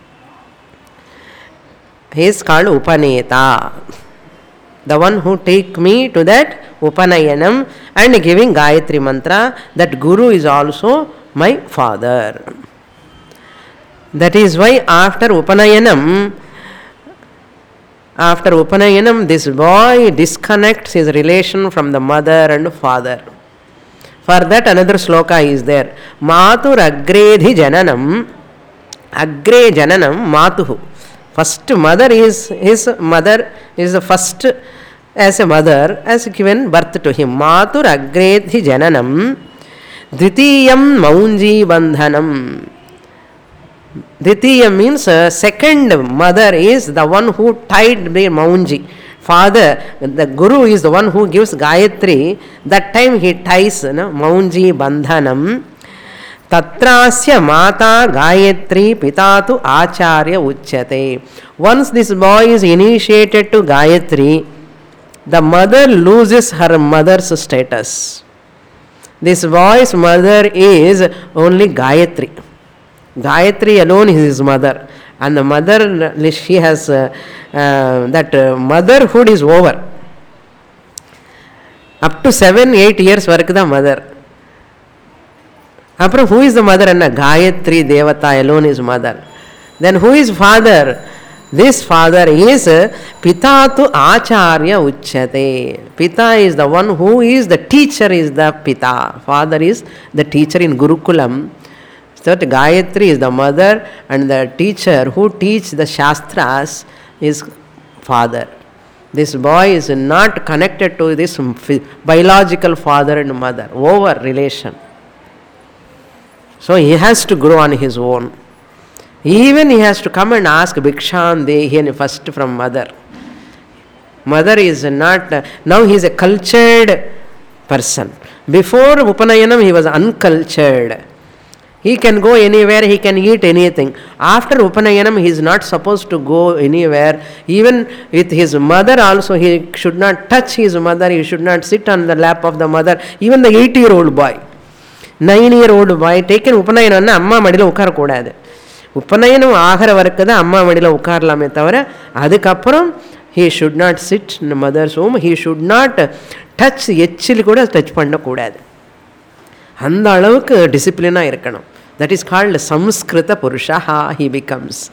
He is called Upaneta, the one who take me to that Upanayanam and giving Gayatri mantra. That Guru is also my father. That is why after Upanayanam, After Upanayanam, this boy disconnects his relation from the mother and father. For that, another sloka is there. Matur agredhi jananam. Agre jananam matuhu. First mother is his mother is the first as a mother has given birth to him. Matur agredhi jananam. Dvitiyam maunji bandhanam. Dvitiya means second mother is the one who tied the maunji. Father, the guru is the one who gives Gayatri. That time he ties maunji bandhanam. Tatrasya mata Gayatri pitatu acharya uchyate. Once this boy is initiated to Gayatri, the mother loses her mother's status. This boy's mother is only Gayatri. Gayatri alone is his mother, and the mother, she has that motherhood is over. Up to 7-8 years varku the mother. Apra who is the mother? And Gayatri Devata alone is mother. Then who is father? This father is Pitatu Acharya Uchyate. Pita is the one who is the teacher, is the Pita. Father is the teacher in Gurukulam. So that Gayatri is the mother, and the teacher who teach the Shastras is father. This boy is not connected to this biological father and mother, over relation. So he has to grow on his own. Even he has to come and ask Bhikshan Dehi first from mother. Mother is not, now he is a cultured person. Before Upanayanam he was uncultured. He can go anywhere, he can eat anything. After Upanayanam, he is not supposed to go anywhere. Even with his mother also, he should not touch his mother, he should not sit on the lap of the mother. Even the 8-year-old boy, 9-year-old boy, taken Upanayanam, Amma Madila Ukar Kodad. Upanayanam Ahara Varkada, Amma Madila Ukar Lametavara, Adikapuram, he should not sit in the mother's home, he should not touch Yechil Koda, touch Panda Kodad. அந்த அளவுக்கு டிசிப்ளினாக இருக்கணும். That is called Samskrita Purushaha, he becomes.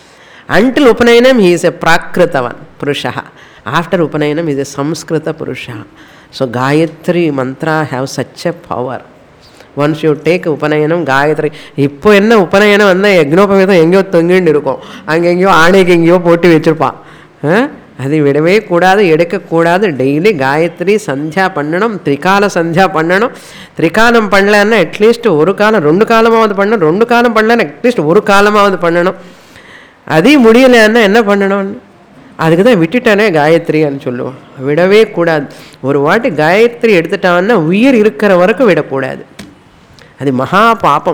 Until Upanayanam, he is a Prakritavan Purushaha. After Upanayanam, he is a Samskrita Purushaha. So Gayatri mantra have such a power. Once you take Upanayanam, Gayatri, இப்போ என்ன உபநயனம் வந்தால் யக்னோபவீதம் எங்கேயோ தொங்கின்னு இருக்கும், அங்கெங்கேயோ ஆணைக்கு எங்கேயோ போட்டு வச்சுருப்பான். அது விடவே கூடாது, எடுக்கக்கூடாது. டெய்லி காயத்ரி சந்தியா பண்ணணும், திரிகால சந்தியா பண்ணணும். திரிகாலம் பண்ணலன்னா அட்லீஸ்ட் ஒரு காலம் 2 காலமாவது பண்ணணும், 2 காலம் பண்ணலன்னா அட்லீஸ்ட் ஒரு காலமாவது பண்ணணும். அதே முடியலைன்னா என்ன பண்ணணும்னு அதுக்கு தான் விட்டுட்டானே காயத்ரின்னு சொல்லுவோம். விடவே கூடாது. ஒரு வாட்டி காயத்ரி எடுத்துட்டான்னா உயிர் இருக்கிற வரைக்கும் விடக்கூடாது. அது மகா பாபம்.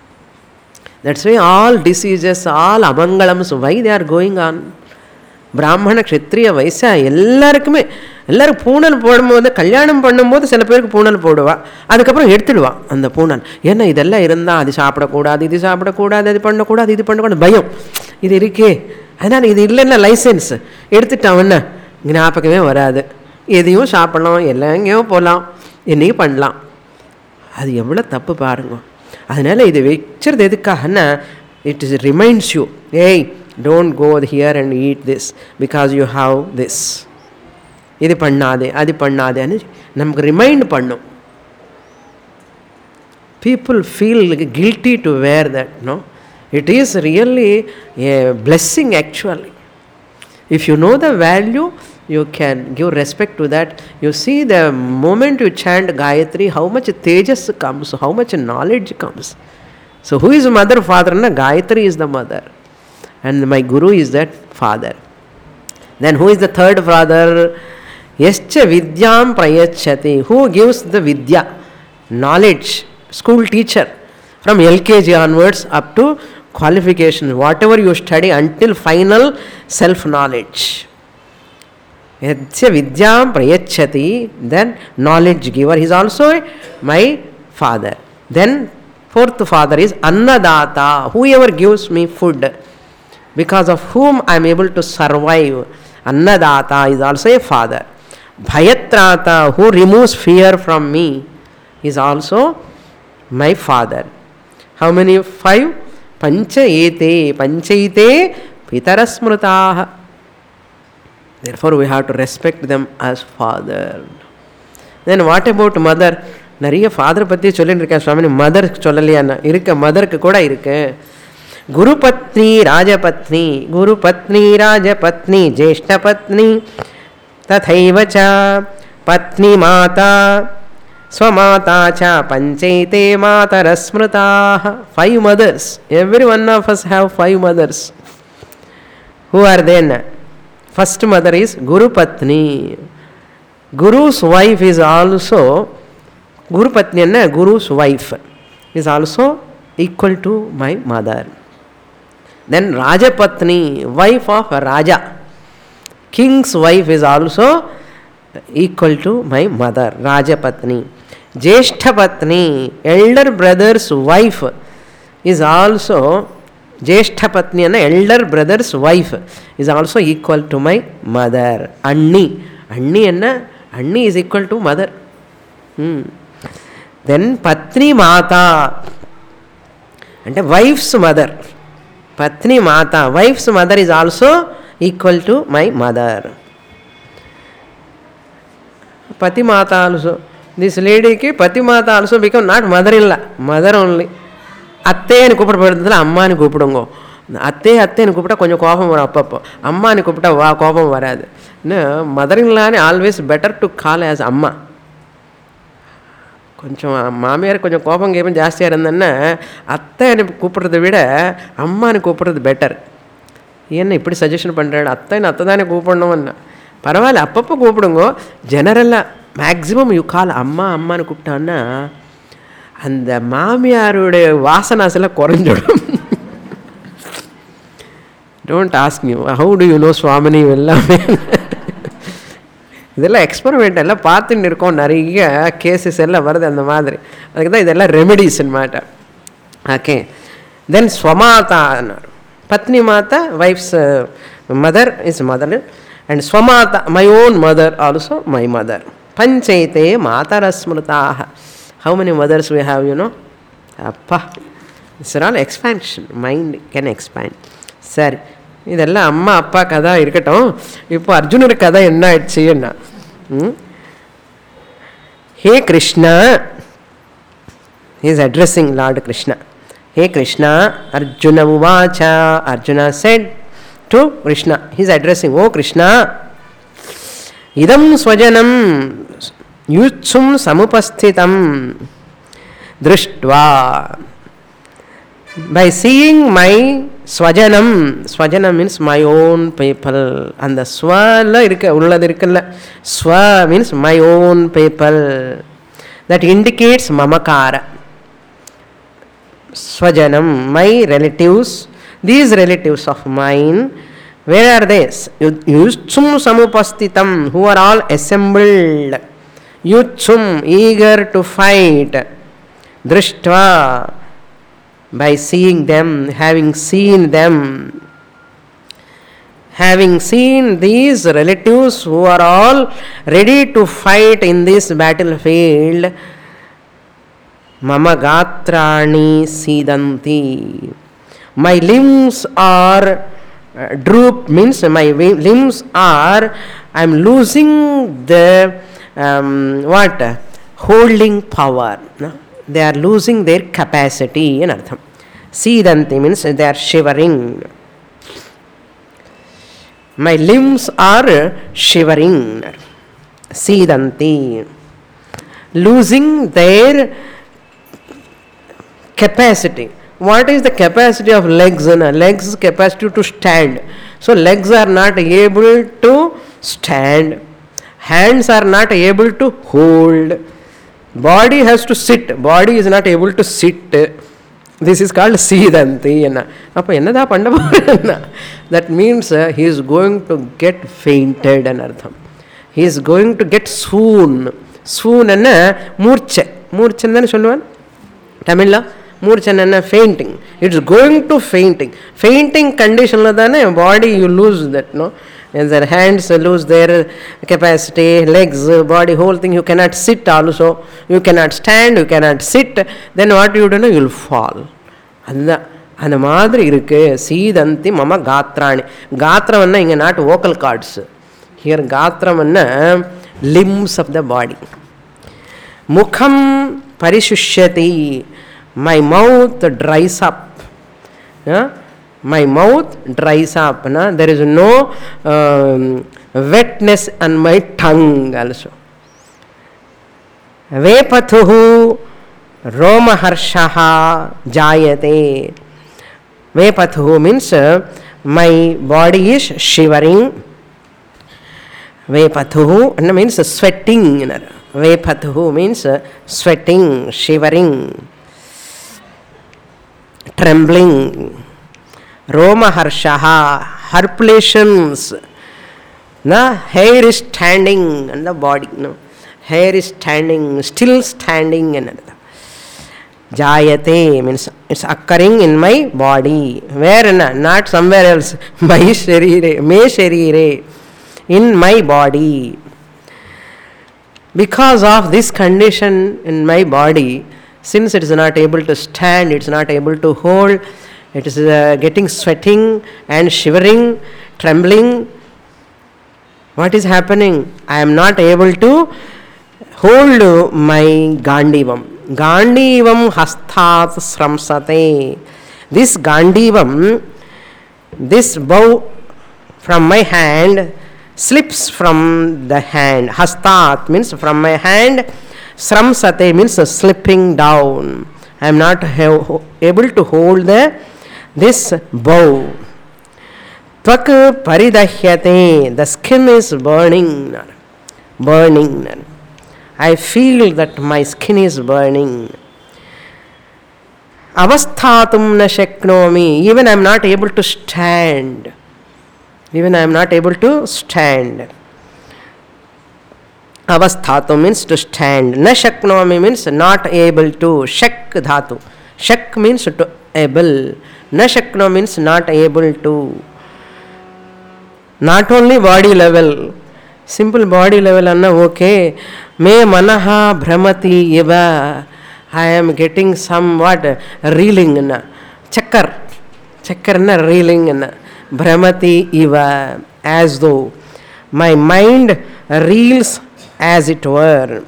That's why all diseases, all அமங்கலம்ஸ், why they are going on. பிராமண க்ஷத்ரிய வைசா எல்லாருக்குமே, எல்லோரும் பூனல் போடும்போது, கல்யாணம் பண்ணும்போது சில பேருக்கு பூனல் போடுவா, அதுக்கப்புறம் எடுத்துடுவா அந்த பூனல். ஏன்னா இதெல்லாம் இருந்தால் அது சாப்பிடக்கூடாது, இது சாப்பிடக்கூடாது, அது பண்ணக்கூடாது, இது பண்ணக்கூடாது, பயம் இது இருக்கே. அதனால் இது இல்லைன்னா லைசன்ஸ் எடுத்துட்டான்னா ஞாபகமே வராது. எதையும் சாப்பிடலாம், எல்லாம் எங்கேயோ போகலாம், என்னையும் பண்ணலாம். அது எவ்வளோ தப்பு பாருங்க. அதனால் இது வச்சுறது எதுக்காகன்னா, இட் இஸ் ரிமைண்ட்ஸ் யூ, ஏய் don't go here and eat this because you have this. இது பண்ணாதே, அது பண்ணாதேன்னு நமக்கு ரிமைண்ட் பண்ணும். People feel guilty to wear that, no? It is really a blessing actually. If you know the value, you can give respect to that. You see the moment you chant Gayatri, how much tejas comes, how much knowledge comes. So who is mother, father? Na? Gayatri is the mother. And my guru is that father. Then who is the third father? Yascha vidyam prayachati. Who gives the vidya, knowledge, school teacher, from LKG onwards up to qualifications, whatever you study until final self knowledge. Yascha vidyam prayachati, then knowledge giver, he is also my father. Then fourth father is Annadata, whoever gives me food, because of whom I am able to survive. Annadata is also a father. Bhayatrata, who removes fear from me, is also my father. How many? 5. Panchaite, panchaite pitarasmrutaha. Therefore, we have to respect them as father. Then what about mother? நிறைய ஃபாதரை பற்றி சொல்லிட்டு இருக்கேன் சுவாமி, மதருக்கு சொல்லலையாண்ணா? இருக்க, மதருக்கு கூட இருக்கு. குருபத்னி ராஜபத்னி, குருபத்னி ராஜபத்னி, ஜேஷ்டபத்னி ததைவ ச பத்னி மாதா ஸ்வமாதா ச பஞ்சைதே மாதரஸ்மிருதாः. 5 mothers. Every one of us have 5 mothers. Who are they? First mother is Guru Patni. Guru's wife is also, Guru Patni and Guru's wife is also equal to my mother. Then Raja Patni, wife of Raja, king's wife, is also equal to my mother, Raja Patni. Jeshta Patni, elder brother's wife, is also, Jeshta Patni and elder brother's wife is also equal to my mother. Anni, Anni and Anni is equal to mother. Then Patni Mata, and wife's mother. Patni Mata, wife's mother, is also equal to my mother. Pati Mata also. This lady ki Pati Mata also become not mother-in-law, mother only. அத்தைன்னு கூப்பிடப்படுறதுல அம்மானு கூப்பிடுங்க. அத்தைன்னு கூப்பிட்டா கொஞ்சம் கோபம் வரும் அப்பப்போ, அம்மானு கூப்பிட்டா கோபம் வராது. இன்னும் மதர்-இன்-லான்னு always better to call as அம்மா. கொஞ்சம் மாமியார் கொஞ்சம் கோபம் கேப்பம் ஜாஸ்தியாக இருந்தேன்னா அத்தைன்னு கூப்பிட்றத விட அம்மானு கூப்பிட்றது பெட்டர். ஏன்னா இப்படி சஜஷன் பண்ணுறாரு, அத்தைன்னு அத்தை தானே கூப்பிடணும்னா பரவாயில்ல அப்பப்போ கூப்பிடுங்க. ஜெனரலாக மேக்ஸிமம் யூ கால் அம்மா அம்மானு கூப்பிட்டான்னா அந்த மாமியாருடைய வாசனாசெல்லாம் குறைஞ்சிடும். Don't ask me how to you know சுவாமினி எல்லாமே. இதெல்லாம் எக்ஸ்பெரிமெண்ட் எல்லாம் பார்த்துட்டு இருக்கோம், நிறைய கேசஸ் எல்லாம் வருது அந்த மாதிரி. அதுக்கு தான் இதெல்லாம் ரெமெடிஸ் மேட்டர். ஓகே. தென் ஸ்வமாதா, பத்னி மாதா, wife's mother is mother, and ஸ்வமாதா my own mother also my mother. பஞ்சைதே மாதரஸ்மிருதாக. How many mothers we have, you know? Appa. It's all expansion. Mind can expand. சரி, இதெல்லாம் அம்மா அப்பா கதை இருக்கட்டும். இப்போ அர்ஜுனர் கதை என்ன ஆயிடுச்சு என்ன? ஹே Krishna, he is addressing Lord Krishna. Hey Krishna, Arjuna uvacha. Arjuna said to Krishna, he is addressing, oh Krishna, idam swajanam yutsum samupasthitam drishtva. By seeing my swajanam, swajanam means my own people, and the swa la irukka ulladu irukkalla, swa means my own people, that indicates mamakara. Swajanam, my relatives, these relatives of mine, where are they? Yutsum samupasthitam, who are all assembled. Yutsum, eager to fight. Drishtva, by seeing them, having seen them. Having seen these relatives who are all ready to fight in this battlefield, mama gatrani sidanti. My limbs are droop, means my limbs are, I am losing the holding power. No? They are losing their capacity in artham. Sidanti means they are shivering. My limbs are shivering. Sidanti, losing their capacity. What is the capacity of legs? Legs capacity to stand. So legs are not able to stand. Hands are not able to hold. Body has to sit. Body is not able to sit. This is called Sidanti. Appo ennada pandava? That means he is going to get fainted and artham. He is going to get swoon. Swoon enna moorcha. Moorcha enna solluvan Tamil la? Moorcha enna fainting. It is going to fainting. Fainting condition la dane body you lose that, no? And their hands lose their capacity, legs, body, whole thing. You cannot sit also. You cannot stand, you cannot sit. Then what you do? You will fall. அந்த மாதிரி இருக்கு. சீதந்தி மம காத்ராணி. காத்திரம்னா இங்கே not vocal cords. Here Gatram and limbs of the body. Mukham parishushati. My mouth dries up. My mouth dries up. There is no wetness on my tongue also. Vepathuhu romaharshaha jayate. Vepathuhu means my body is shivering. Vepathuhu means sweating. Vepathuhu means sweating, shivering, trembling. Romaharshaha, herpulations. Hair is standing on the body. Hair is standing, still standing. Jayate means it's occurring in my body. Where? Not somewhere else. My sharire, me sharire. In my body. Because of this condition in my body, since it is not able to stand, it is not able to hold, it is getting sweating and shivering, trembling. What is happening? I am not able to hold my Gandivam. Gandivam hastat sramsate. This Gandivam, this bow from my hand, slips from the hand. Hastat means from my hand. Sramsate means slipping down. I am not able to hold this bow. Tvak paridahyate. The skin is burning. Burning. I feel that my skin is burning. Avasthatum na shaknomi. Even I am not able to stand. Even I am not able to stand. Avasthatum means to stand. Na shaknomi means not able to. Shak dhatu. Shak means to able. Na shakno means not able to. Not only body level. Simple body level anna okay. Me manaha brahmati iva. I am getting somewhat reeling. Chakkar. Chakkar na reeling. Brahmati iva. As though my mind reels as it were.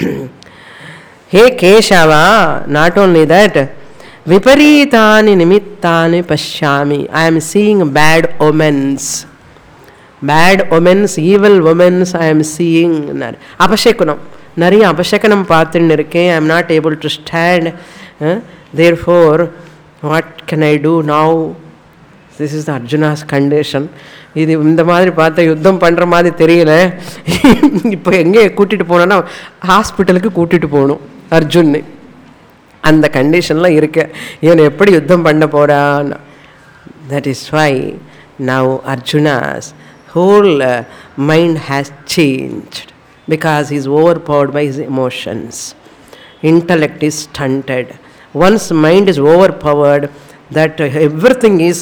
Hey Keshava, not only that, viparitani nimittani pashyami. I am seeing bad omens. Bad omens, evil omens I am seeing. Apashekunam. Nari apashekanam paathinnirukke. I am not able to stand. Therefore, what can I do now? This is the Arjuna's condition. இது இந்த மாதிரி பார்த்தா யுத்தம் பண்ணுற மாதிரி தெரியல. இப்போ எங்கே கூட்டிகிட்டு போனோன்னா ஹாஸ்பிட்டலுக்கு கூட்டிகிட்டு போகணும் அர்ஜுன்னு. அந்த கண்டிஷனில் இருக்க இவன் எப்படி யுத்தம் பண்ண போகிறான். That is why now Arjuna's whole mind has changed because he is overpowered by his emotions. Intellect is stunted. Once mind is overpowered, that everything is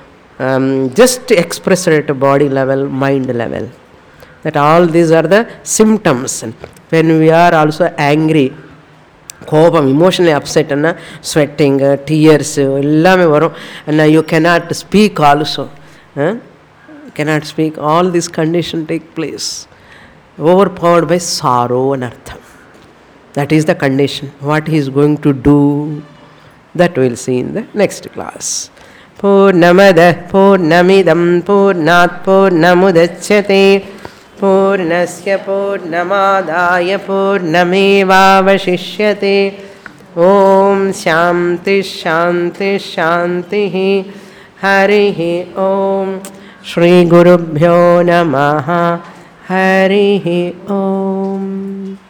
just expressed at body level, mind level. That all these are the symptoms. When we are also angry, கோபம், emotionally upset, sweating, tears, எல்லாமே வரும். And you cannot speak also. Cannot speak. All these conditions take place. Overpowered by sorrow and artham. That is the condition. What he is going to do, that we will see in the next class. Purnamada purnamidam purnat purnamudachyate purnasya purnamadaya purnamevavashishyate. Om shanti shanti shanti. Harihi om. Shri Gurubhyo Namaha. Harihi Om.